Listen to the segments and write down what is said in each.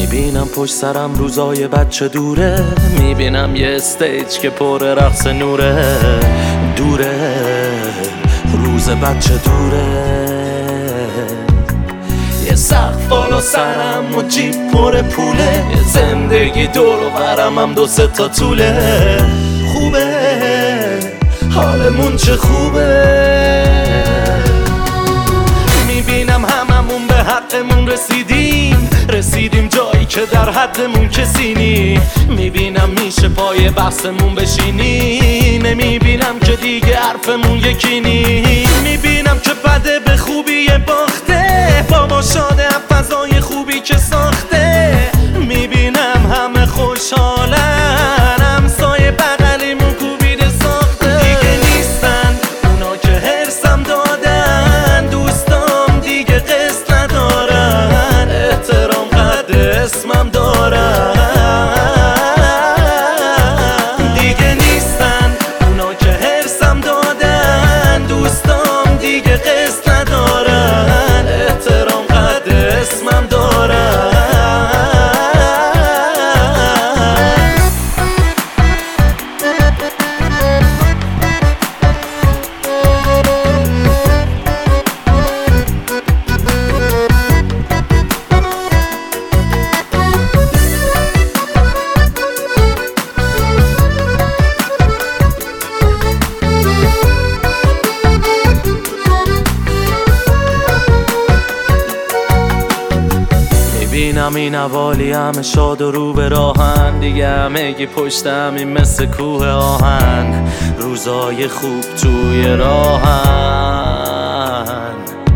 میبینم پشت سرم روزای بچه دوره، میبینم یه استیج که پر رقص نوره. دوره روز بچه دوره، یه سقف بالا سرم و جیب پر پوله، یه زندگی دور و برم هم 2-3 تا طوله. خوبه حالمون چه خوبه، میبینم هممون به حقمون رسیدیم جایی که در حدمون کسی نی. میبینم میشه پای بحثمون بشینی، نمیبینم که دیگه حرفمون یکی نی. میبینم که بده به خوبی باخته، بابا شاده فضای خوبی که ساخته. میبینم همه خوشحالن، همسایه بغلیمون کوبیده ساخته. دیگه نیستن اونا که هرسم دادن، دوستام دیگه قصد ندارن، احترام قد اسمم دارن. دیگه نیستن اونا که هرسم دادن، دوستام دیگه قصد ندارن، احترام قد اسمم دارن. میبینم این اوالی همه شاد و رو به راهن، دیگه همگی پشتم این مثل کوه آهن. روزای خوب توی راهن،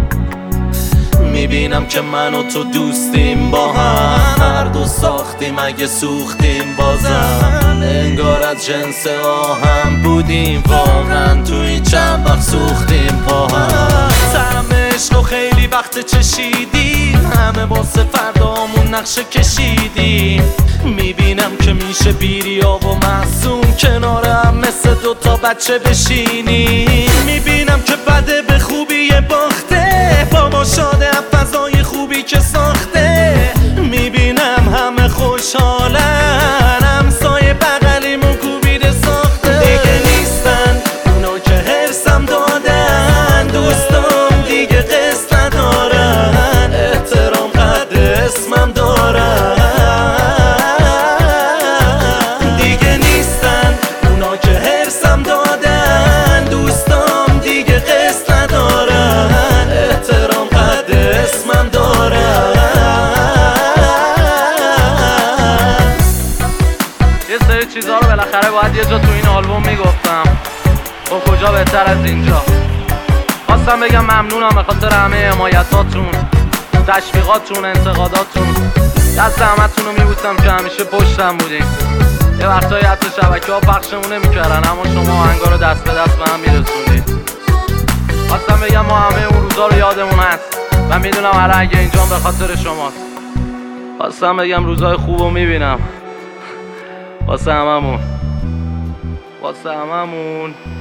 میبینم که من و تو دوستیم با هم، هر دو ساختیم اگه سوختیم بازم. انگار از جنس آهم بودیم واقعا، توی چند وقت سوختیم پا هم. طعم عشق خیلی وقت چشیدیم، همه واسه فردامون نقشه کشیدیم. میبینم که میشه بیریا و معصوم کنار هم مثل 2 تا بچه بشینیم. میبینم که بده به خوبی باخته، بابا شاده فضای خوبی که ساخته. میبینم همه خوشحالن، همسایه بغلیمون کوبیده ساخته. دیگه نیستن اونا که هرسم دادن، دوستام دیگه قصد ندارن، احترام قد اسمم دارن. دیگه نیستن اونا که هرسم دادن، دوستام دیگه قصد ندارن، احترام قد اسمم دارن. یه سری چیزها رو بالاخره باید یه جا تو این آلبوم میگفتم، و کجا بهتر از اینجا. خواستم بگم ممنونم به خاطر همه حمایتاتون، تشویقاتون، انتقاداتون. دست همتون رو میبوسم که همیشه پشتم بودین. یه وقتایی حتی شبکه ها پخشمون نمیکردن، اما شما آهنگا رو دست به دست به هم میرسوندین. خواستم بگم ما همه اون روزا رو یادمون هست و میدونم هر اگه اینجا به خاطر شماست. خواستم بگم روزای خوب رو میبینم واسه هممون.